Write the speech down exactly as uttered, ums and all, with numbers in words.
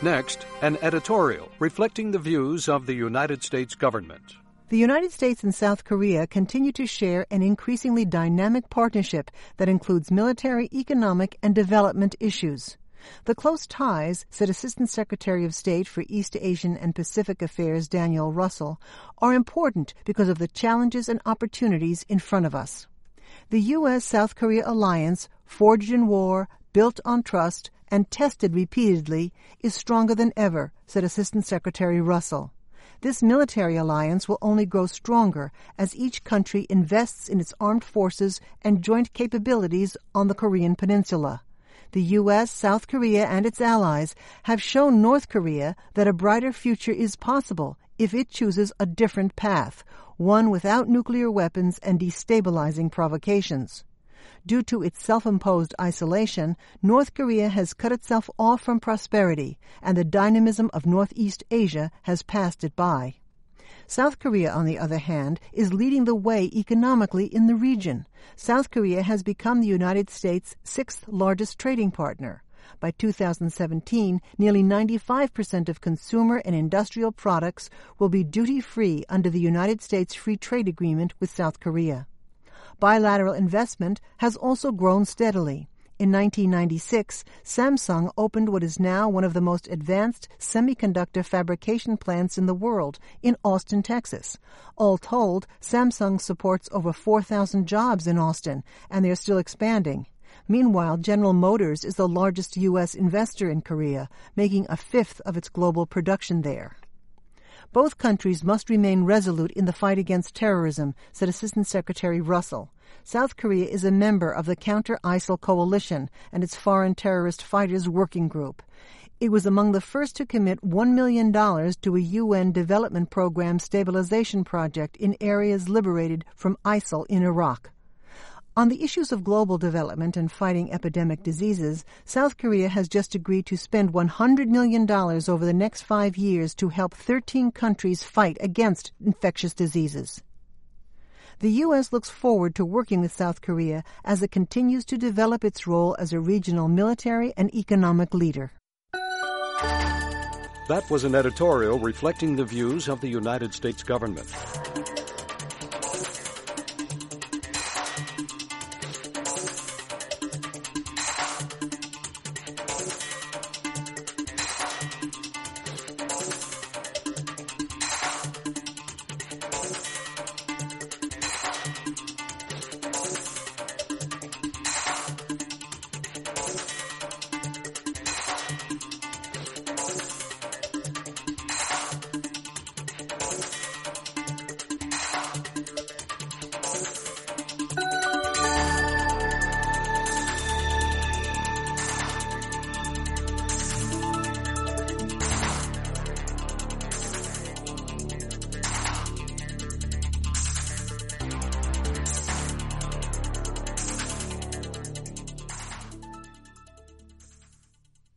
Next, an editorial reflecting the views of the United States government. The United States and South Korea continue to share an increasingly dynamic partnership that includes military, economic, and development issues. The close ties, said Assistant Secretary of State for East Asian and Pacific Affairs Daniel Russell, are important because of the challenges and opportunities in front of us. The U S South Korea alliance, forged in war, built on trust, and tested repeatedly, is stronger than ever, said Assistant Secretary Russell. This military alliance will only grow stronger as each country invests in its armed forces and joint capabilities on the Korean peninsula. The U S, South Korea, and its allies have shown North Korea that a brighter future is possible if it chooses a different path, one without nuclear weapons and destabilizing provocations. Due to its self-imposed isolation, North Korea has cut itself off from prosperity, and the dynamism of Northeast Asia has passed it by. South Korea, on the other hand, is leading the way economically in the region. South Korea has become the United States' sixth largest trading partner. By two thousand seventeen, nearly ninety-five percent of consumer and industrial products will be duty-free under the United States Free Trade Agreement with South Korea. Bilateral investment has also grown steadily. In nineteen ninety-six, Samsung opened what is now one of the most advanced semiconductor fabrication plants in the world in Austin, Texas. All told, Samsung supports over four thousand jobs in Austin, and they're still expanding. Meanwhile, General Motors is the largest U S investor in Korea, making a fifth of its global production there. Both countries must remain resolute in the fight against terrorism, said Assistant Secretary Russell. South Korea is a member of the Counter-ISIL Coalition and its Foreign Terrorist Fighters Working Group. It was among the first to commit one million dollars to a U N Development Program stabilization project in areas liberated from ISIL in Iraq. On the issues of global development and fighting epidemic diseases, South Korea has just agreed to spend one hundred million dollars over the next five years to help thirteen countries fight against infectious diseases. The U S looks forward to working with South Korea as it continues to develop its role as a regional military and economic leader. That was an editorial reflecting the views of the United States government.